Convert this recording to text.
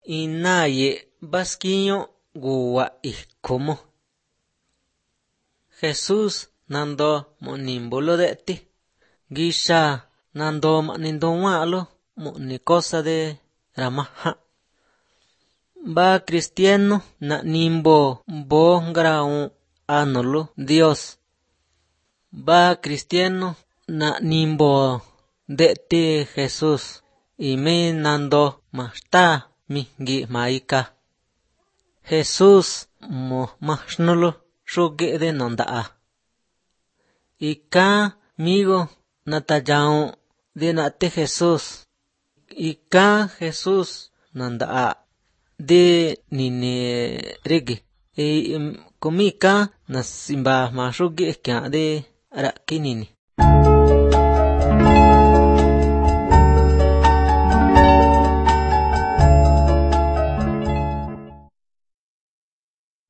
Inaye basquiño guwa ihkomo. Jesús nando monimbolo de'ti. Gisha nando manindowalo ni cosa de ramaja. Ba cristiano na nimbo bo ngraun anolo Dios. Ba cristiano na nimbo de'ti Jesús. Y me nando masta mingi maika. Jesús mo mashnolo shuge de nondaa. Ika migo natayaun de nate Jesús. Ika Jesús nandaa de nine rigi. Kumika nasimba mashuge kya de rakinini.